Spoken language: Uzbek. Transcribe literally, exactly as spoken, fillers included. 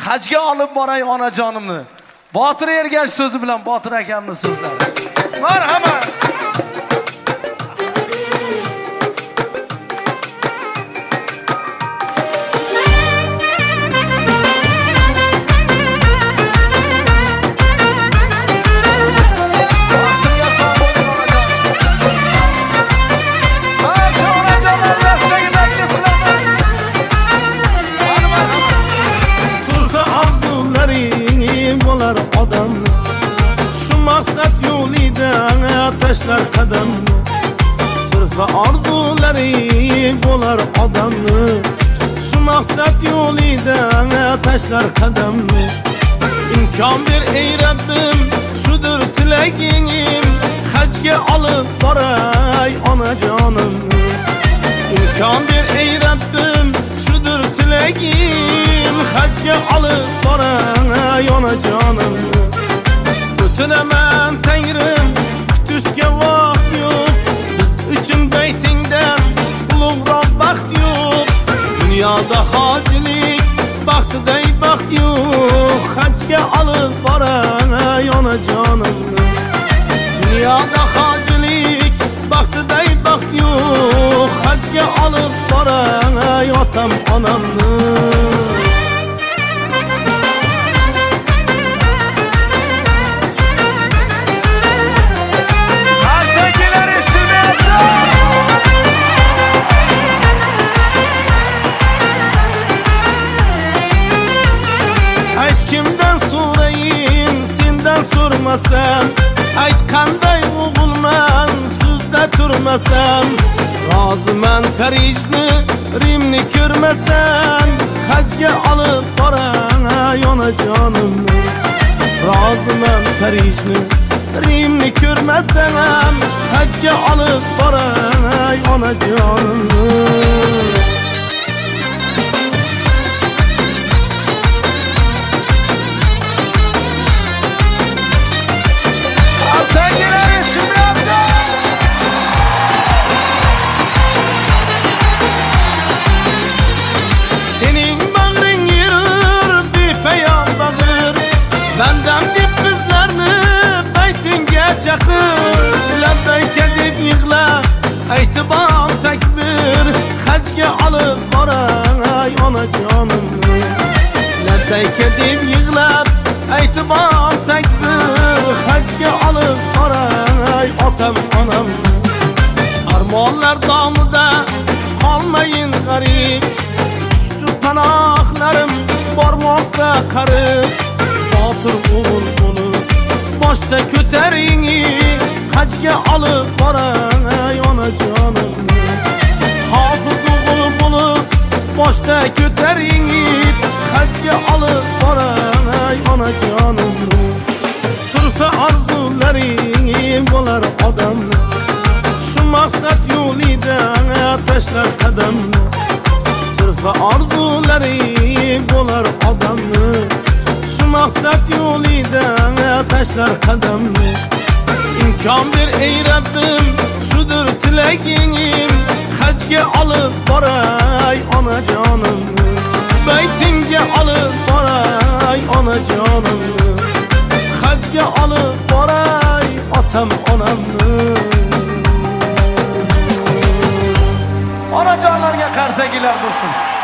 hajga olib boray onajonimni. Botir Ergash so'zi bilan Botir akamning so'zlari. Marhamat. Taşlar kadamni turfa orzulari bo'lar odamni shu maqsad yo'lida tashlar qadamni imkon ber ey Rabbim shudir tilagim hajga olib boray onajonimni imkon ber ey Rabbim shudir tilagim hajga olib boray onajonimni o'tinaman Tangrim Kutishga vaqt yo'q biz uchun baytingdan ulug'roq baxt yo'q dunyoda hojilik baxtiday baxt yo'q hajga olib boray onajonimni dunyoda hojilik baxtiday baxt yo'q hajga olib boray otam onamni Kimdan so'rayin sendan so'rmasam aytqanday o'g'ilman so'zda turmasam roziman Parijni Rimni ko'rmasam hajga olib boray onajonimni roziman Parijni Rimni ko'rmasam hajga olib boray onajonimni Bandam deb bizlarni baytingga chaqir labbayka deb yig'lab aytib bor takbir hajga olib boray onajonimni labbayka deb yig'lab aytib bor takbir hajga olib boray otam onamni armonlar domida qolmayin g'arib ushtu panohlarim bormoqda qarib Botir o'g'il bo'lib boshda ko'taring hajga olib boray onajonimni hofiz o'g'il bo'lib boshda ko'taring hajga olib boray onajonimni turfa orzularing bo'lar odamni shu maqsad yo'lida tashlar qadamni turfa orzularing bo'lar odamni shu maqsad yo'lida tashlar qadamni imkon ber ey Rabbim shudir tilagim hajga olib boray onajonimni baytingga olib boray onajonimni hajga olib boray otam onamni Onajonlarga qarsagilar bo'lsin.